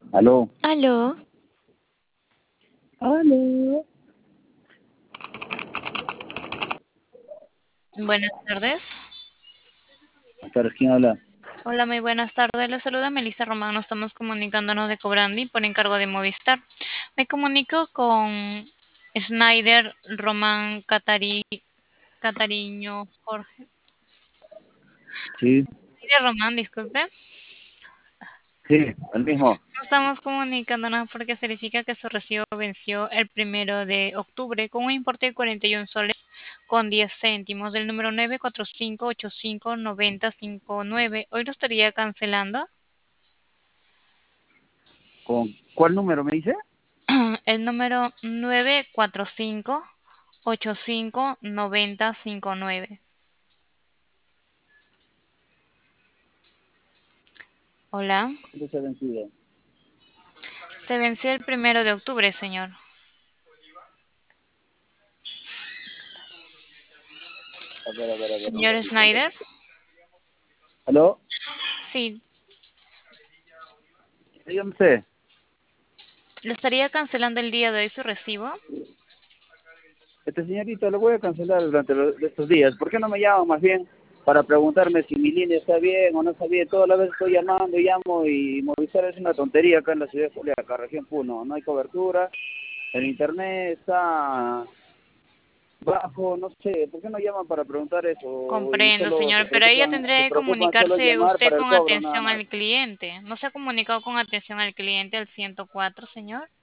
Aló. Aló, Aló. buenas tardes. Buenas tardes, ¿quién habla? Hola, muy buenas tardes. Le saluda Melissa Román. Nos estamos comunicándonos de Cobrandi por encargo de Movistar. Me comunico con Schneider Román Catariño Jorge. Sí, Schneider Román, disculpe. sí, el mismo. Nos estamos comunicándonos porque se verifica que su recibo venció el 1 de octubre con un importe de 41 soles con 10 céntimos del número 945859059. Hoy lo estaría cancelando. ¿Con cuál número me dice? El número 945859059. Hola. ¿Cuándo se ha vencido? Se venció el 1 de octubre, señor. A ver, un Señor ratito, un Schneider. ratito. ¿Aló? Sí, Yo no sé. lo estaría cancelando el día de hoy su recibo. Señorito, lo voy a cancelar durante estos días. ¿Por qué no me llaman más bien para preguntarme si mi línea está bien o no está bien? Toda la vez estoy llamando, llamo y Movistar es una tontería acá en la ciudad de Juliaca, región Puno. No hay cobertura, el internet está bajo, no sé. ¿Por qué no llaman para preguntar eso? Y Comprendo, solo señor, pero ahí ya tendría se que preocupan solo en comunicarse llamar usted para el con cobro, nada atención más. al cliente. ¿No se ha comunicado con atención al cliente al 104, señor?